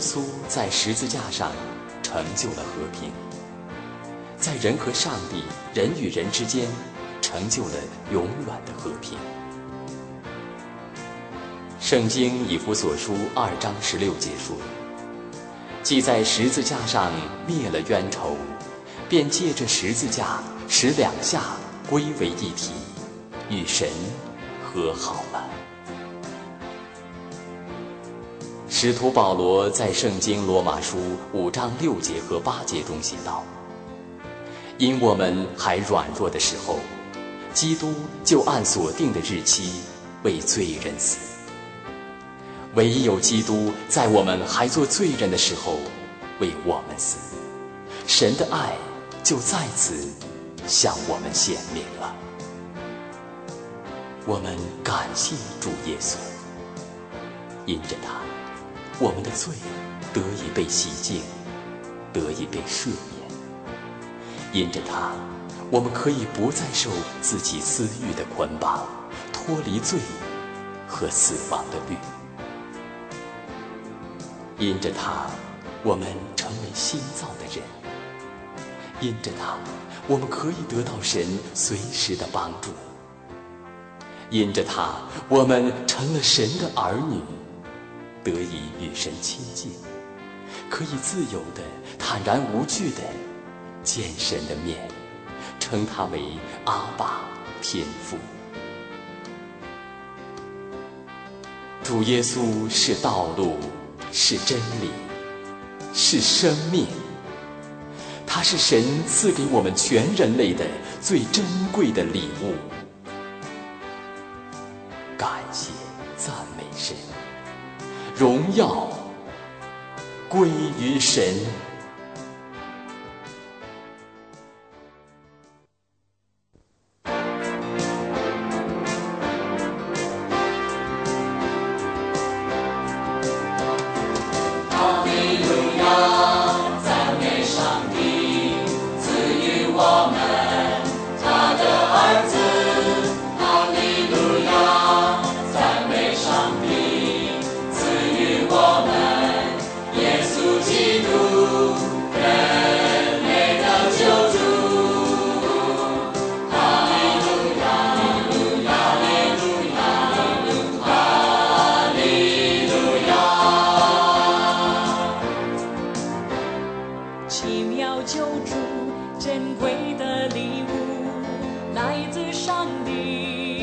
稣在十字架上成就了和平，在人和上帝、人与人之间成就了永远的和平。圣经以弗所书2章16节说，既在十字架上灭了冤仇，便借着十字架使两下归为一体，与神和好了。使徒保罗在圣经罗马书5章6节和8节中写道，因我们还软弱的时候，基督就按所定的日期为罪人死。唯有基督在我们还做罪人的时候为我们死，神的爱就在此向我们显明了。我们感谢主耶稣，因着他，我们的罪得以被洗净，得以被赦免。因着他，我们可以不再受自己私欲的捆绑，脱离罪和死亡的律。因着他，我们成为新造的人。因着他，我们可以得到神随时的帮助。因着他，我们成了神的儿女，得以与神亲近，可以自由的、坦然无惧的见神的面，称他为阿爸天父。主耶稣是道路，是真理，是生命。他是神赐给我们全人类的最珍贵的礼物。感谢赞美神，荣耀归于神。 奇妙救助，珍贵的礼物，来自上帝。